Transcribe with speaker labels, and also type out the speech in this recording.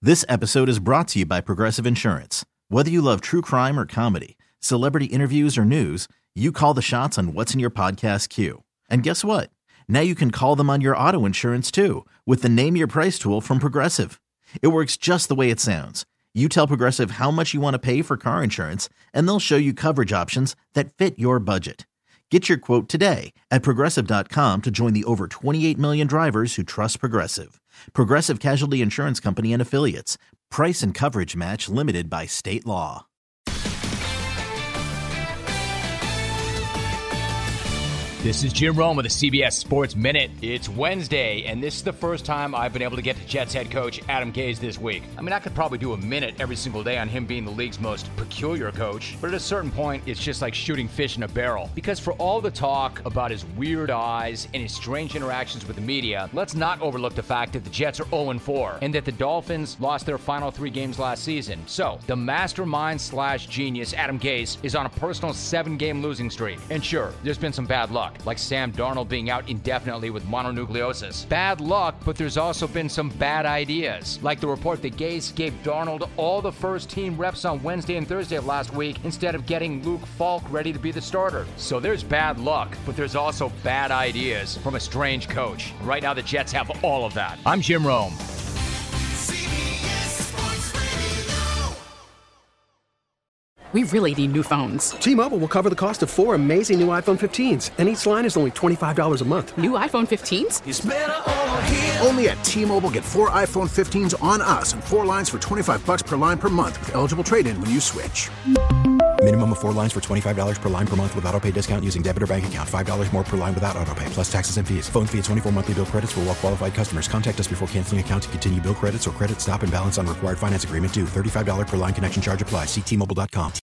Speaker 1: This episode is brought to you by Progressive Insurance. Whether you love true crime or comedy, celebrity interviews or news, you call the shots on what's in your podcast queue. And guess what? Now you can call them on your auto insurance too with the Name Your Price tool from Progressive. It works just the way it sounds. You tell Progressive how much you want to pay for car insurance, and they'll show you coverage options that fit your budget. Get your quote today at Progressive.com to join the over 28 million drivers who trust Progressive. Progressive Casualty Insurance Company and Affiliates. Price and coverage match limited by state law.
Speaker 2: This is Jim Rome with the CBS Sports Minute. It's Wednesday, and this is the first time I've been able to get to Jets head coach Adam Gase this week. I mean, I could probably do a minute every single day on him being the league's most peculiar coach, but at a certain point, it's just like shooting fish in a barrel. Because for all the talk about his weird eyes and his strange interactions with the media, let's not overlook the fact that the Jets are 0-4, and that the Dolphins lost their final 3 games last season. So, the mastermind/genius Adam Gase is on a personal 7-game losing streak. And sure, there's been some bad luck, like Sam Darnold being out indefinitely with mononucleosis. Bad luck, but there's also been some bad ideas, like the report that Gase gave Darnold all the first-team reps on Wednesday and Thursday of last week instead of getting Luke Falk ready to be the starter. So there's bad luck, but there's also bad ideas from a strange coach. Right now, the Jets have all of that. I'm Jim Rome.
Speaker 3: We really need new phones.
Speaker 4: T-Mobile will cover the cost of 4 amazing new iPhone 15s, and each line is only $25 a month.
Speaker 3: New iPhone 15s?
Speaker 5: It's better over here. Only at T-Mobile, get 4 iPhone 15s on us and 4 lines for $25 per line per month with eligible trade-in when you switch.
Speaker 6: Minimum of 4 lines for $25 per line per month with autopay discount using debit or bank account. $5 more per line without autopay, plus taxes and fees. Phone fee at 24 monthly bill credits for well-qualified customers. Contact us before canceling account to continue bill credits or credit stop and balance on required finance agreement due. $35 per line connection charge applies. See T-Mobile.com.